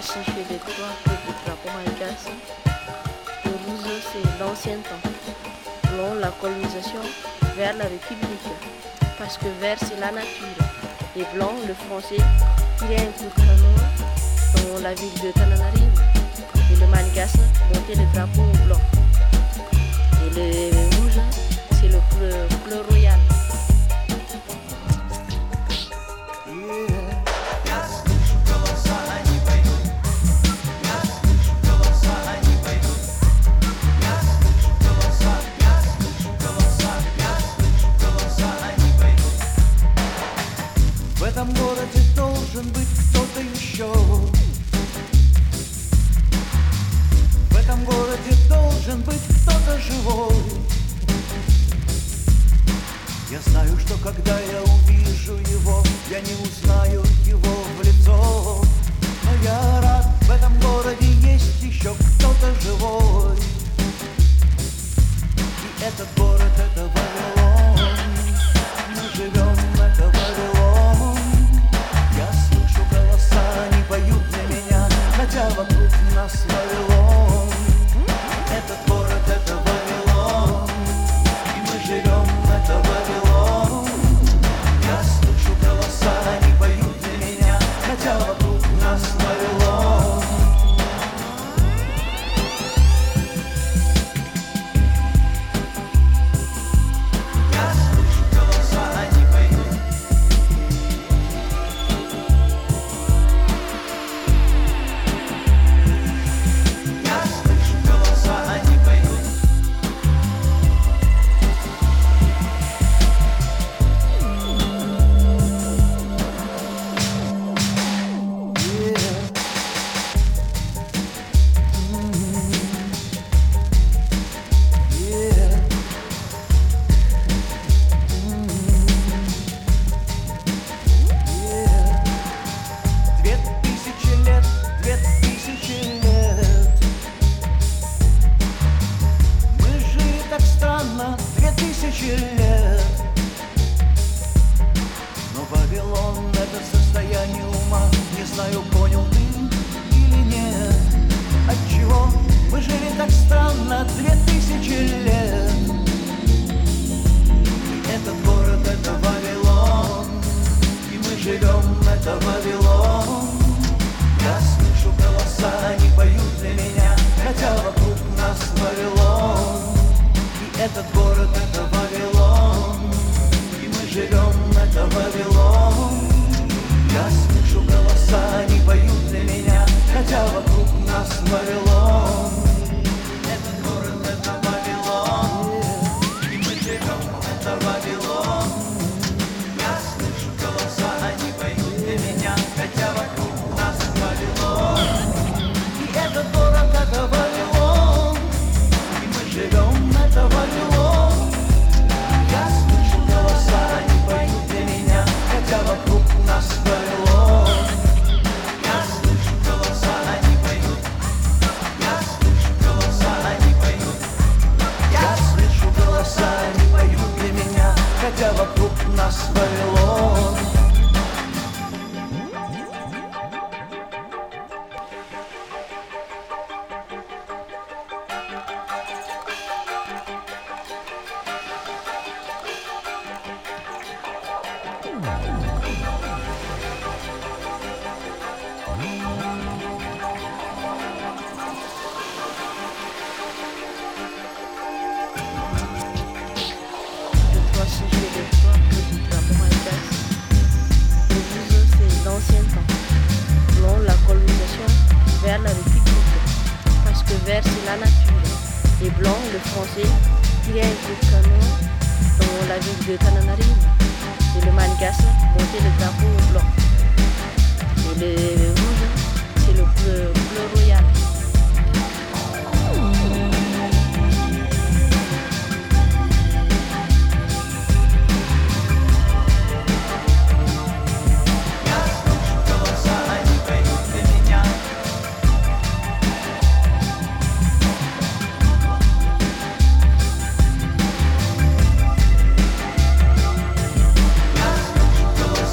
situé les trois que du drapeau malgache. Le rouge, c'est l'ancien temps. Blanc, la colonisation. Vert, la République. Parce que vert, c'est la nature. Et blanc, le français, il y a un coup de canon dans la ville de Tananarive. Et le malgache montait le drapeau blanc. Et le rouge, c'est le couleur royale. В этом городе должен быть кто-то еще. В этом городе должен быть кто-то живой. Я знаю, что когда я увижу его, я не узнаю его в лицо. Но я рад, в этом городе есть еще кто-то живой. И этот город — это Вавилон. Мы живем, это Вавилон. Я слышу голоса, они поют для меня, хотя вокруг нас Вавилон. Этот город — это Вавилон. И мы живем, это Вавилон. Я слышу голоса, они поют для меня, хотя вокруг нас Вавилон. Я слышу голоса, они поют. Я слышу голоса, они поют. Две тысячи лет, 2000 лет. Мы жили так странно 2000 лет. Но Вавилон — это состояние ума. Не знаю, понял ты или нет. Отчего мы жили так странно 2000 лет. И этот город — это Вавилон. И мы живем, это Вавилон. Я слышу голоса, они поют для меня, хотя вокруг нас Вавилон. И этот город — это Вавилон. И мы живем, это Вавилон. Я слышу голоса, они поют для меня, хотя вокруг нас Вавилон. Этот город — это Вавилон. И мы живем, это Вавилон. Я слышу голоса, они поют для меня, хотя вокруг нас Вавилон. И этот город — это Вавилон. И мы живем, это Вавилон. Я слышу голоса, они поют для меня, хотя вокруг нас Вавилон. Я слышу голоса, они поют. Я слышу голоса, они поют. Я слышу голоса, они поют для меня, хотя вокруг нас Вавилон. Le toit situé les trois que du drapeau malgache. Le rouge, c'est l'ancien temps. Blanc, la colonisation. Vert, la République. Parce que vert, c'est la nature. Et blanc, le français, il y a un coup de canon dans la ville de Tananarive. Et le malgache montait le drapeau blanc. Et le rouge, c'est le couleur royale. Я слышу голоса, они поют для меня. Я слышу голоса,